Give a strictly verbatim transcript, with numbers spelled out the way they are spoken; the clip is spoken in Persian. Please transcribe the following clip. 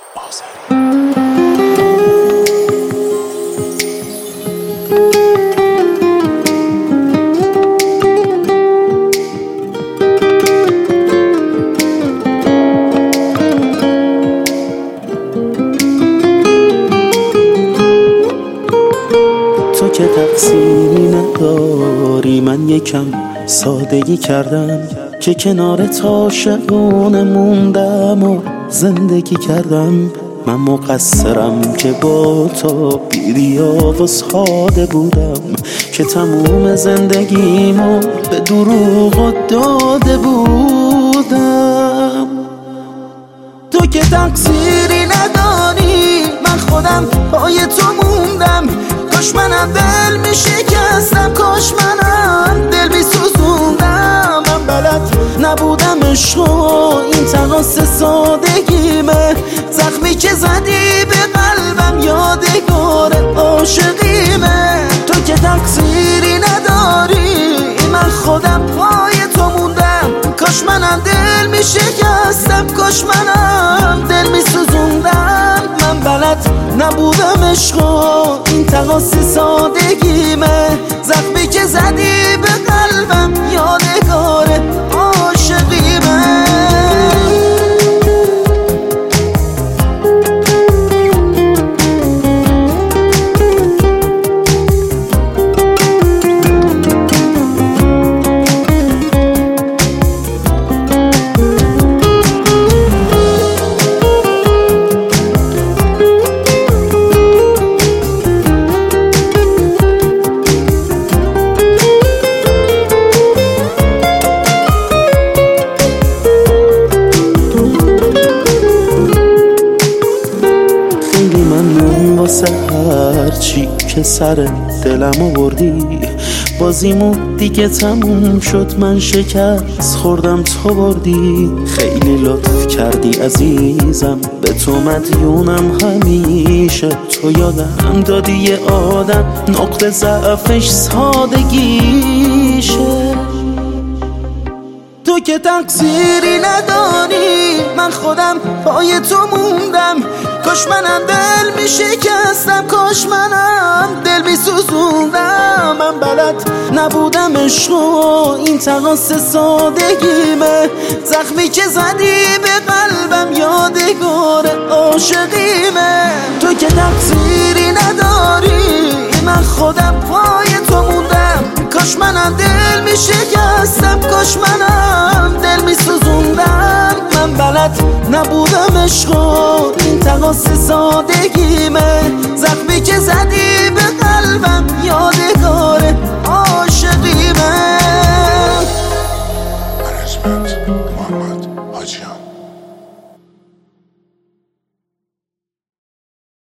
تو که تقصیری نداری، من یکم سادگی کردم که کنارت عاشقونه موندم و زندگی کردم. من مقصرم که با تو بی‌ریا و ساده بودم، که تموم زندگیمو به دروغ داده بودم. تو که تقصیری نداری، من خودم پای تو موندم. کاش منم دل می شکستم، کاش منم دل می سوزوندم. من بلد نبودم عشق و این تناس سادگیمه، زخمی که زدی به قلبم یادگار عاشقیمه. تو که تقصیری نداری، من خودم پای تو موندم. کاش منم دل می شکستم، کاش منم دل می سوزوندم. من بلد نبودم عشق و این تناس سادگیمه، زخمی که زدی به قلبم یادگار عاشقیمه. هرچی که سر دلم آوردی، بازیمو دیگه تموم شد، من شکست خوردم تو بردی. خیلی لطف کردی عزیزم، به تو مدیونم همیشه. تو یادم دادی یه آدم نقطه ضعفش سادگیشه. تو که تقصیری نداری، من خودم پای تو موندم. کاش منم دل می شکستم، کاش منم دل می سوزوندم. من بلد نبودم عشق و این تناس سادگیمه، زخمی که زدی به قلبم یادگار عاشقیمه. تو که تقصیری نداری، من خودم پای تو موندم. کاش منم دل می شکستم، کاش منم دل می سوزوندم. من بلد نبودم عشق و این تناس سادگیمه، زخمی که زدی به قلبم یادگار عاشقیمه. منیجمنت محمد حاجیان.